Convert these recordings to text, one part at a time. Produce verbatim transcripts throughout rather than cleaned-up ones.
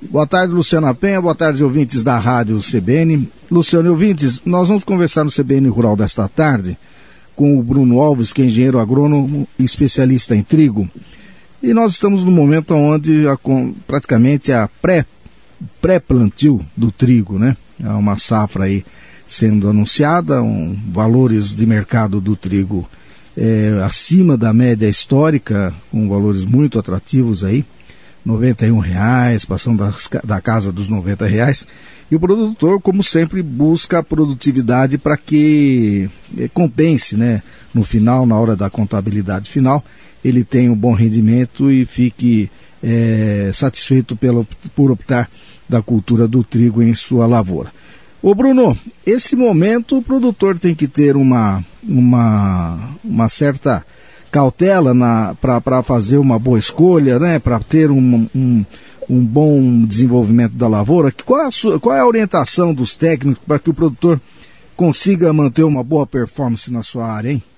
Boa tarde, Luciana Penha, boa tarde, ouvintes da Rádio C B N. Luciano e ouvintes, nós vamos conversar no C B N Rural desta tarde com o Bruno Alves, que é engenheiro agrônomo e especialista em trigo. E nós estamos no momento onde a, praticamente a pré, pré-plantio do trigo, né? É uma safra aí sendo anunciada, um, valores de mercado do trigo é, acima da média histórica, com valores muito atrativos aí, noventa e um reais, passando das, da casa dos noventa reais. E o produtor, como sempre, busca a produtividade para que é, compense, né? No final, na hora da contabilidade final, ele tenha um bom rendimento e fique é, satisfeito pelo, por optar da cultura do trigo em sua lavoura. Ô Bruno, esse momento o produtor tem que ter uma, uma, uma certa cautela para fazer uma boa escolha, né? Para ter um, um, um bom desenvolvimento da lavoura. Qual é a, sua, qual é a orientação dos técnicos para que o produtor consiga manter uma boa performance na sua área, hein?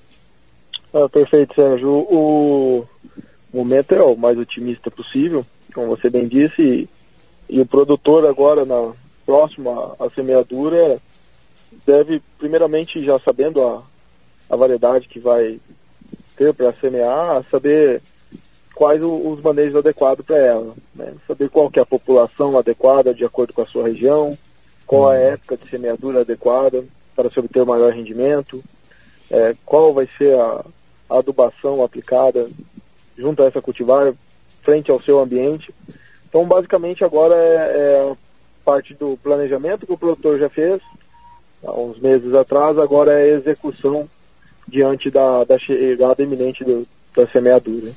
Ah, perfeito, Sérgio. O momento é o mais otimista possível, como você bem disse, e, e o produtor agora, na próxima à semeadura, deve, primeiramente, já sabendo a, a variedade que vai ter para semear, saber quais o, os manejos adequados para ela, né? Saber qual que é a população adequada de acordo com a sua região, qual a época de semeadura adequada para se obter maior rendimento, é, qual vai ser a a adubação aplicada junto a essa cultivar frente ao seu ambiente. Então, basicamente, agora é, é parte do planejamento que o produtor já fez há uns meses atrás, agora é a execução diante da, da chegada iminente do, da semeadura.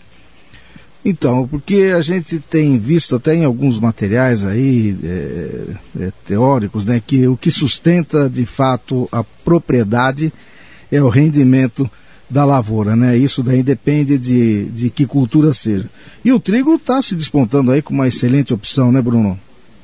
Então, porque a gente tem visto até em alguns materiais aí é, é, teóricos, né, que o que sustenta de fato a propriedade é o rendimento da lavoura, né? Isso daí depende de, de que cultura seja. E o trigo está se despontando aí com uma excelente opção, né, Bruno?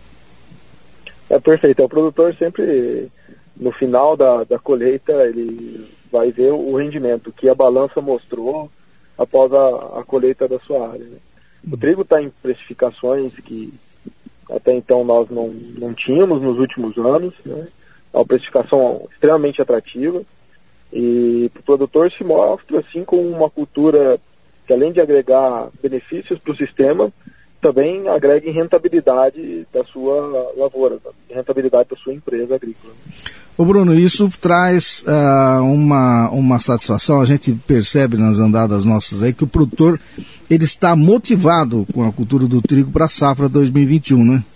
É perfeito. O produtor sempre, no final da, da colheita, ele vai ver o rendimento que a balança mostrou após a, a colheita da sua área, né? O trigo está em precificações que até então nós não, não tínhamos nos últimos anos, né? É uma precificação extremamente atrativa. E o produtor se mostra assim como uma cultura que, além de agregar benefícios para o sistema, também agrega em rentabilidade da sua lavoura, rentabilidade da sua empresa agrícola. Ô Bruno, isso traz uh, uma, uma satisfação. A gente percebe nas andadas nossas aí que o produtor ele está motivado com a cultura do trigo para a safra dois mil e vinte e um, né?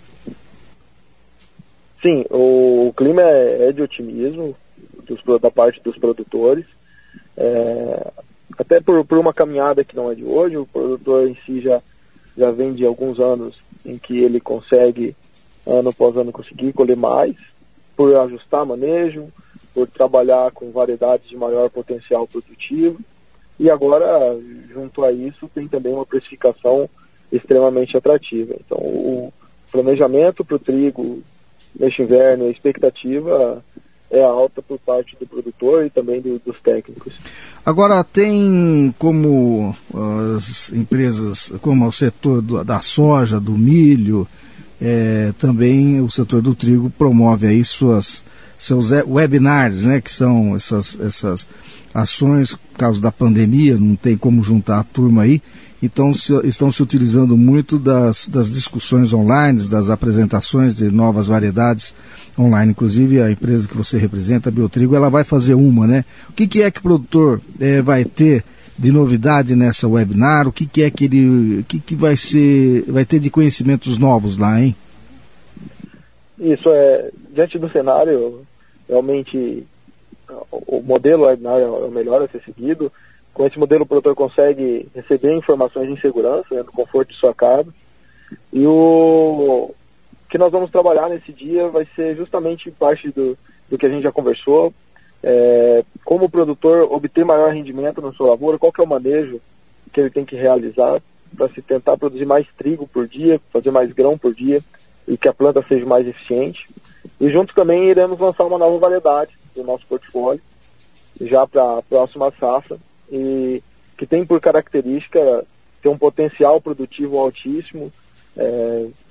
Sim, o, o clima é, é de otimismo dos, da parte dos produtores, é, até por, por uma caminhada que não é de hoje. O produtor em si já, já vem de alguns anos em que ele consegue, ano após ano, conseguir colher mais, por ajustar manejo, por trabalhar com variedades de maior potencial produtivo, e agora, junto a isso, tem também uma precificação extremamente atrativa. Então, o planejamento para o trigo neste inverno, a expectativa é alta por parte do produtor e também do, dos técnicos. Agora, tem como as empresas, como o setor do, da soja, do milho, é, também o setor do trigo promove aí suas, seus webinars, né, que são essas, essas ações, por causa da pandemia, não tem como juntar a turma aí, então se, estão se utilizando muito das, das discussões online, das apresentações de novas variedades online. Inclusive a empresa que você representa, a Biotrigo, ela vai fazer uma, né? O que, que é que o produtor é, vai ter de novidade nessa webinar? O que, que é que ele, o que, que vai ser, vai ter de conhecimentos novos lá, hein? Isso é, diante do cenário, realmente o modelo webinar é o melhor a ser seguido. Com esse modelo, o produtor consegue receber informações em segurança, né, no conforto de sua casa. E o que nós vamos trabalhar nesse dia vai ser justamente parte do, do que a gente já conversou, é, como o produtor obter maior rendimento na sua lavoura, qual que é o manejo que ele tem que realizar para se tentar produzir mais trigo por dia, fazer mais grão por dia e que a planta seja mais eficiente. E juntos também iremos lançar uma nova variedade do nosso portfólio, já para a próxima safra, e que tem por característica ter um potencial produtivo altíssimo, é,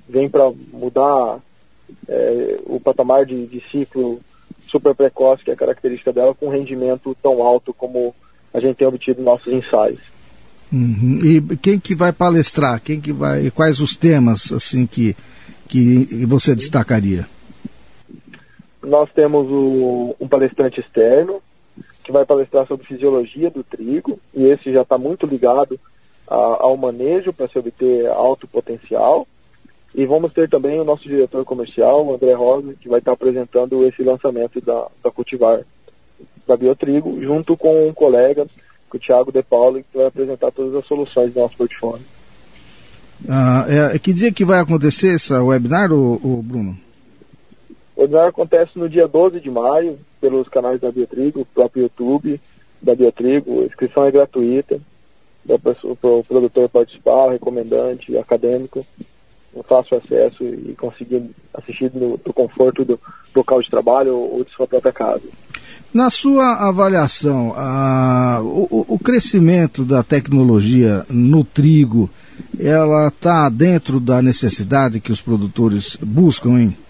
vem para mudar é, o patamar de, de ciclo super precoce, que é a característica dela, com rendimento tão alto como a gente tem obtido em nossos ensaios. Uhum. E quem que vai palestrar? Quem que vai? Quais os temas assim que, que você destacaria? Nós temos o, um palestrante externo que vai palestrar sobre fisiologia do trigo, e esse já está muito ligado a, ao manejo para se obter alto potencial. E vamos ter também o nosso diretor comercial, o André Rosa, que vai estar apresentando esse lançamento da, da Cultivar, da Biotrigo, junto com um colega, o Thiago De Paulo, que vai apresentar todas as soluções do nosso portfólio. Ah, é, que dia que vai acontecer esse webinar, ô, ô Bruno? O webinar acontece no dia doze de maio, pelos canais da Biotrigo, o próprio YouTube da Biotrigo. A inscrição é gratuita, para o produtor participar, o recomendante, acadêmico, um fácil acesso e conseguir assistir no, no conforto do local de trabalho ou, ou de sua própria casa. Na sua avaliação, a, o, o crescimento da tecnologia no trigo, ela está dentro da necessidade que os produtores buscam, hein?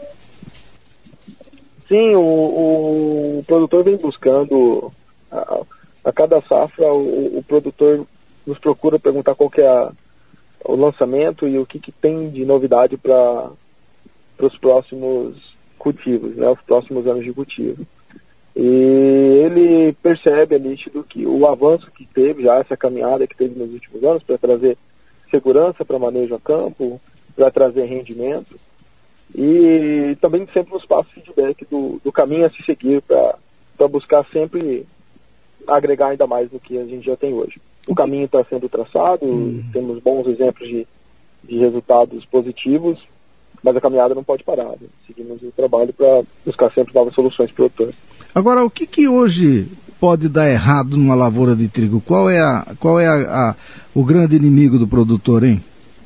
Sim, o, o produtor vem buscando, a, a cada safra, o, o produtor nos procura perguntar qual que é a, o lançamento e o que, que tem de novidade para os próximos cultivos, né, os próximos anos de cultivo. E ele percebe, é nítido, que o avanço que teve, já essa caminhada que teve nos últimos anos para trazer segurança para manejo a campo, para trazer rendimento, e também sempre nos passa feedback do, do caminho a se seguir para buscar sempre agregar ainda mais do que a gente já tem hoje. O caminho está sendo traçado, hum. temos bons exemplos de, de resultados positivos, mas a caminhada não pode parar, né? Seguimos o trabalho para buscar sempre novas soluções para o produtor. Agora, o que, que hoje pode dar errado numa lavoura de trigo? Qual é, a, qual é a, a, o grande inimigo do produtor, hein?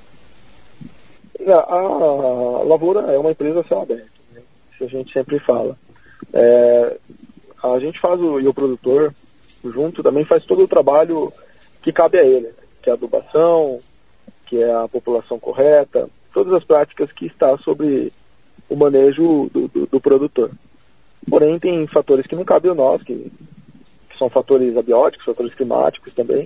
A, a lavoura é uma empresa a céu aberto, né? Isso a gente sempre fala. É, a gente faz, o, e o produtor, junto, também faz todo o trabalho que cabe a ele, que é a adubação, que é a população correta, todas as práticas que está sobre o manejo do, do, do produtor. Porém, tem fatores que não cabem a nós, que, que são fatores abióticos, fatores climáticos também,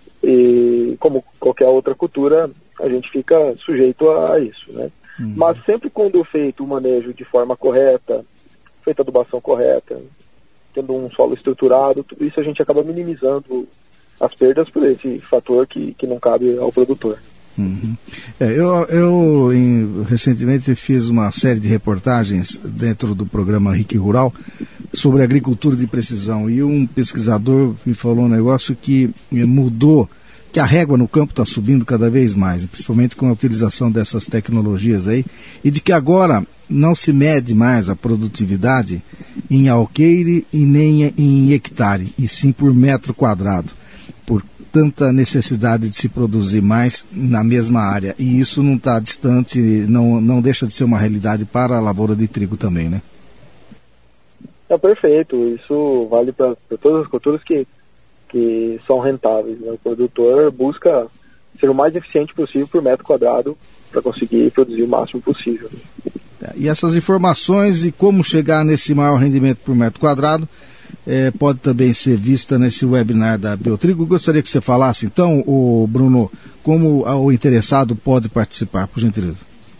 e como qualquer outra cultura, a gente fica sujeito a isso, né? Uhum. Mas sempre quando feito o manejo de forma correta, feita a adubação correta, tendo um solo estruturado, tudo isso a gente acaba minimizando as perdas por esse fator que, que não cabe ao produtor. Uhum. É, eu eu em, recentemente fiz uma série de reportagens dentro do programa Rick Rural sobre agricultura de precisão, e um pesquisador me falou um negócio que mudou, que a régua no campo está subindo cada vez mais, principalmente com a utilização dessas tecnologias aí, e de que agora não se mede mais a produtividade em alqueire e nem em hectare, e sim por metro quadrado, por tanta necessidade de se produzir mais na mesma área. E isso não está distante, não, não deixa de ser uma realidade para a lavoura de trigo também, né? É perfeito, isso vale para todas as culturas que, que são rentáveis, né? O produtor busca ser o mais eficiente possível por metro quadrado para conseguir produzir o máximo possível. E essas informações e como chegar nesse maior rendimento por metro quadrado É, pode também ser vista nesse webinar da Biotrigo. Gostaria que você falasse, então, o Bruno, como o interessado pode participar, por gentileza.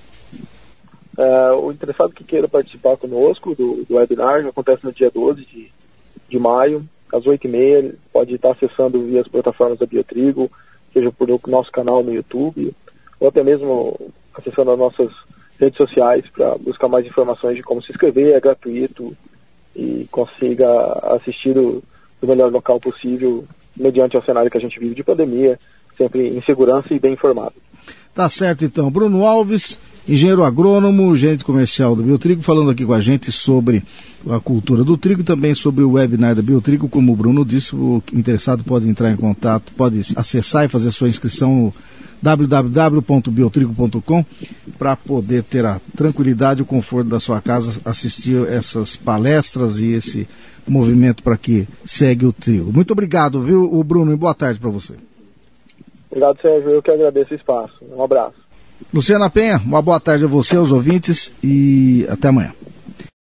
É, o interessado que queira participar conosco do, do webinar acontece no dia doze de, de maio, às oito e meia. Ele pode estar acessando via as plataformas da Biotrigo, seja por o nosso canal no YouTube, ou até mesmo acessando as nossas redes sociais para buscar mais informações de como se inscrever. É gratuito e consiga assistir do, do melhor local possível, mediante o cenário que a gente vive de pandemia, sempre em segurança e bem informado. Tá certo, então. Bruno Alves, engenheiro agrônomo, gerente comercial do Biotrigo, falando aqui com a gente sobre a cultura do trigo e também sobre o webinar da Biotrigo. Como o Bruno disse, o interessado pode entrar em contato, pode acessar e fazer sua inscrição no w w w ponto biotrigo ponto com para poder ter a tranquilidade e o conforto da sua casa, assistir essas palestras e esse movimento para que segue o trigo. Muito obrigado, viu, o Bruno, e boa tarde para você. Obrigado, Sérgio. Eu que agradeço o espaço. Um abraço. Luciana Penha, uma boa tarde a você, aos ouvintes, e até amanhã.